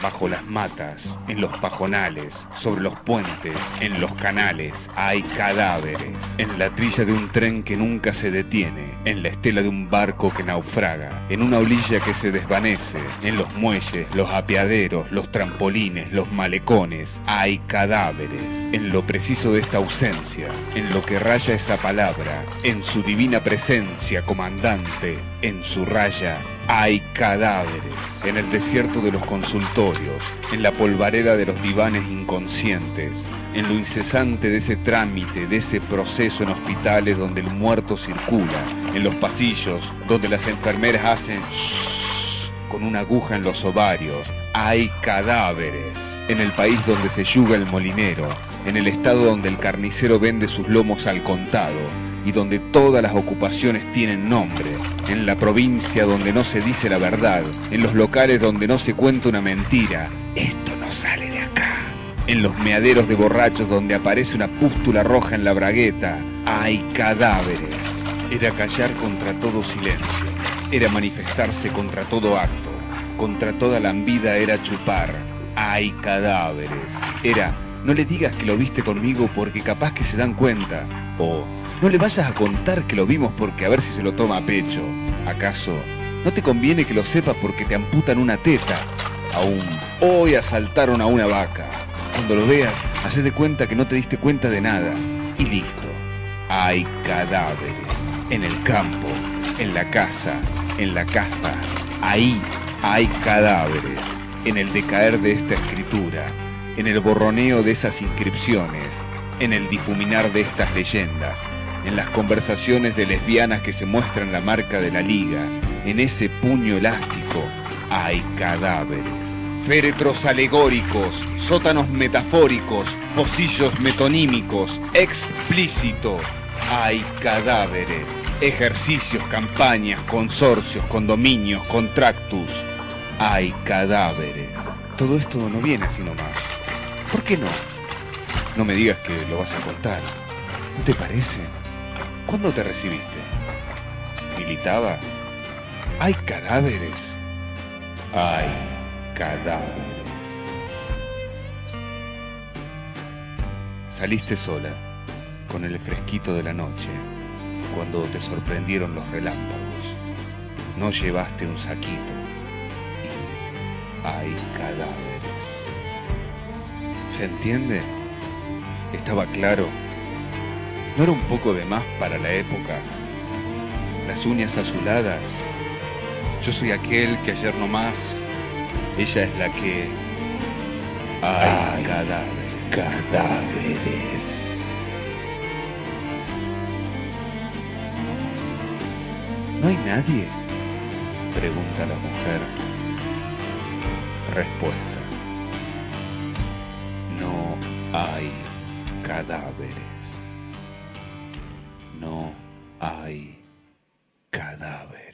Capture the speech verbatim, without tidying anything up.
bajo las matas, en los pajonales, sobre los puentes, en los canales, hay cadáveres. En la trilla de un tren que nunca se detiene, en la estela de un barco que naufraga, en una orilla que se desvanece, en los muelles, los apeaderos, los trampolines, los malecones, hay cadáveres. En lo preciso de esta ausencia, en lo que raya esa palabra, en su divina presencia, comandante, en su raya, hay cadáveres. En el desierto de los consultorios, en la polvareda de los divanes inconscientes, en lo incesante de ese trámite, de ese proceso en hospitales donde el muerto circula, en los pasillos donde las enfermeras hacen shhh con una aguja en los ovarios, hay cadáveres. En el país donde se yuga el molinero, en el estado donde el carnicero vende sus lomos al contado y donde todas las ocupaciones tienen nombre, en la provincia donde no se dice la verdad, en los locales donde no se cuenta una mentira, esto no sale de acá. En los meaderos de borrachos donde aparece una pústula roja en la bragueta, hay cadáveres. Era callar contra todo silencio, era manifestarse contra todo acto, contra toda lambida era chupar, hay cadáveres. Era, no le digas que lo viste conmigo porque capaz que se dan cuenta, o no le vayas a contar que lo vimos porque a ver si se lo toma a pecho. ¿Acaso no te conviene que lo sepas porque te amputan una teta? Aún, hoy asaltaron a una vaca. Cuando lo veas, haced de cuenta que no te diste cuenta de nada. Y listo. Hay cadáveres. En el campo, en la casa, en la caza. Ahí hay cadáveres. En el decaer de esta escritura, en el borroneo de esas inscripciones, en el difuminar de estas leyendas, en las conversaciones de lesbianas que se muestran la marca de la liga, en ese puño elástico, hay cadáveres. Féretros alegóricos, sótanos metafóricos, pocillos metonímicos, explícito, hay cadáveres. Ejercicios, campañas, consorcios, condominios, contractus, hay cadáveres. Todo esto no viene así nomás. ¿Por qué no? No me digas que lo vas a contar. ¿No te parece? ¿Cuándo te recibiste? ¿Militaba? ¿Hay cadáveres? Hay cadáveres. Saliste sola, con el fresquito de la noche, cuando te sorprendieron los relámpagos. No llevaste un saquito. Y hay cadáveres. ¿Se entiende? ¿Estaba claro? ¿No era un poco de más para la época? Las uñas azuladas. Yo soy aquel que ayer nomás. Ella es la que... Hay cadáveres. Cadáveres. ¿No hay nadie?, pregunta la mujer. Respuesta: no hay cadáveres. No hay cadáveres.